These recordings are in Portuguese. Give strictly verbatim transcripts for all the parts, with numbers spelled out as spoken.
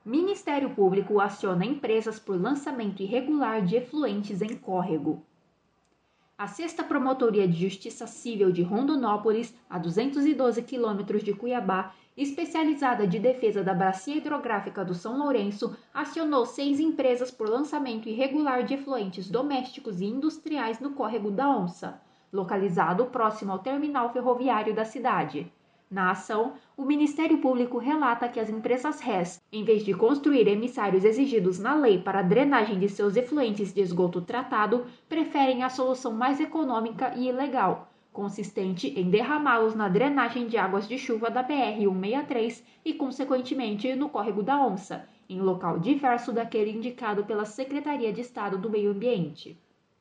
Ministério Público aciona empresas por lançamento irregular de efluentes em córrego. A sexta Promotoria de Justiça Civil de Rondonópolis, a duzentos e doze quilômetros de Cuiabá, especializada de defesa da bacia hidrográfica do São Lourenço, acionou seis empresas por lançamento irregular de efluentes domésticos e industriais no córrego da Onça, localizado próximo ao terminal ferroviário da cidade. Na ação, o Ministério Público relata que as empresas R E S, em vez de construir emissários exigidos na lei para a drenagem de seus efluentes de esgoto tratado, preferem a solução mais econômica e ilegal, consistente em derramá-los na drenagem de águas de chuva da B R cento e sessenta e três e, consequentemente, no córrego da Onça, em local diverso daquele indicado pela Secretaria de Estado do Meio Ambiente.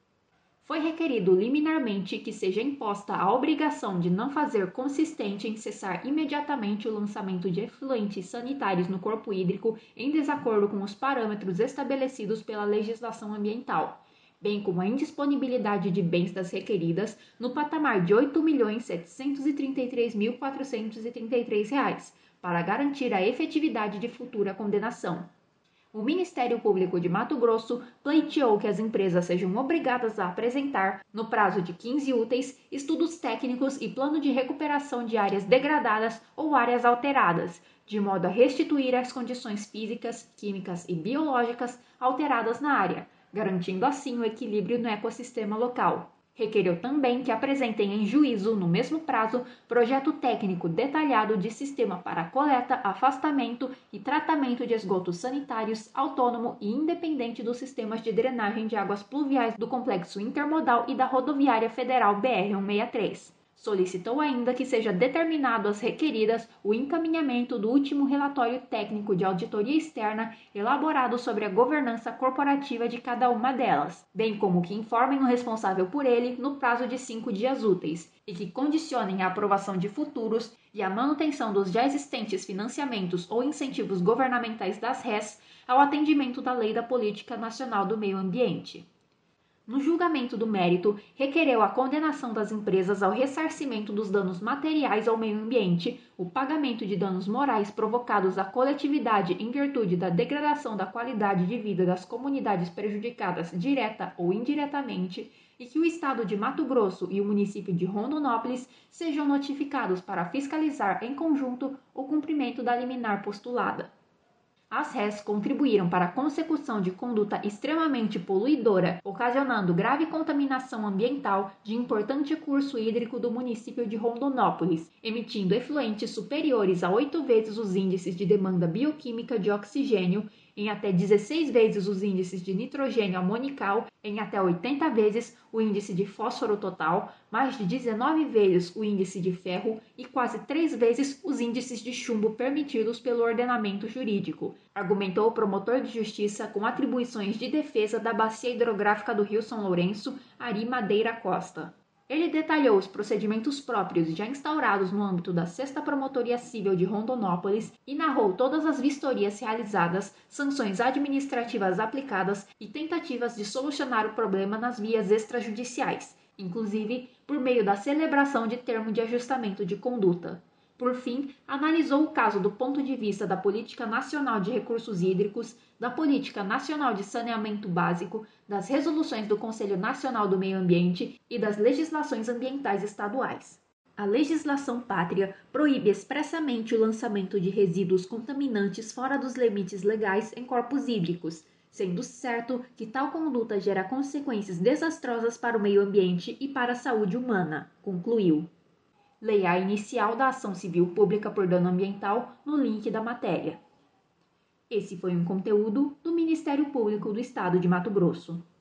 Foi requerido liminarmente que seja imposta a obrigação de não fazer consistente em cessar imediatamente o lançamento de efluentes sanitários no corpo hídrico em desacordo com os parâmetros estabelecidos pela legislação ambiental, bem como a indisponibilidade de bens das requeridas no patamar de oito milhões setecentos e trinta e três mil quatrocentos e trinta e três reais, para garantir a efetividade de futura condenação. O Ministério Público de Mato Grosso pleiteou que as empresas sejam obrigadas a apresentar, no prazo de quinze úteis, estudos técnicos e plano de recuperação de áreas degradadas ou áreas alteradas, de modo a restituir as condições físicas, químicas e biológicas alteradas na área, garantindo assim o equilíbrio no ecossistema local. Requereu também que apresentem em juízo, no mesmo prazo, projeto técnico detalhado de sistema para coleta, afastamento e tratamento de esgotos sanitários autônomo e independente dos sistemas de drenagem de águas pluviais do Complexo Intermodal e da Rodoviária Federal B R cento e sessenta e três. Solicitou ainda que seja determinado às requeridas o encaminhamento do último relatório técnico de auditoria externa elaborado sobre a governança corporativa de cada uma delas, bem como que informem o responsável por ele no prazo de cinco dias úteis e que condicionem a aprovação de futuros e a manutenção dos já existentes financiamentos ou incentivos governamentais das R E S ao atendimento da Lei da Política Nacional do Meio Ambiente. No julgamento do mérito, requereu a condenação das empresas ao ressarcimento dos danos materiais ao meio ambiente, o pagamento de danos morais provocados à coletividade em virtude da degradação da qualidade de vida das comunidades prejudicadas direta ou indiretamente, e que o Estado de Mato Grosso e o município de Rondonópolis sejam notificados para fiscalizar em conjunto o cumprimento da liminar postulada. As R E S contribuíram para a consecução de conduta extremamente poluidora, ocasionando grave contaminação ambiental de importante curso hídrico do município de Rondonópolis, emitindo efluentes superiores a oito vezes os índices de demanda bioquímica de oxigênio, em até dezesseis vezes os índices de nitrogênio amonical, em até oitenta vezes o índice de fósforo total, mais de dezenove vezes o índice de ferro e quase três vezes os índices de chumbo permitidos pelo ordenamento jurídico, argumentou o promotor de justiça com atribuições de defesa da bacia hidrográfica do Rio São Lourenço, Ari Madeira Costa. Ele detalhou os procedimentos próprios já instaurados no âmbito da sexta Promotoria Civil de Rondonópolis e narrou todas as vistorias realizadas, sanções administrativas aplicadas e tentativas de solucionar o problema nas vias extrajudiciais, inclusive por meio da celebração de termo de ajustamento de conduta. Por fim, analisou o caso do ponto de vista da Política Nacional de Recursos Hídricos, da Política Nacional de Saneamento Básico, das resoluções do Conselho Nacional do Meio Ambiente e das legislações ambientais estaduais. A legislação pátria proíbe expressamente o lançamento de resíduos contaminantes fora dos limites legais em corpos hídricos, sendo certo que tal conduta gera consequências desastrosas para o meio ambiente e para a saúde humana, concluiu. Leia a inicial da ação civil pública por dano ambiental no link da matéria. Esse foi um conteúdo do Ministério Público do Estado de Mato Grosso.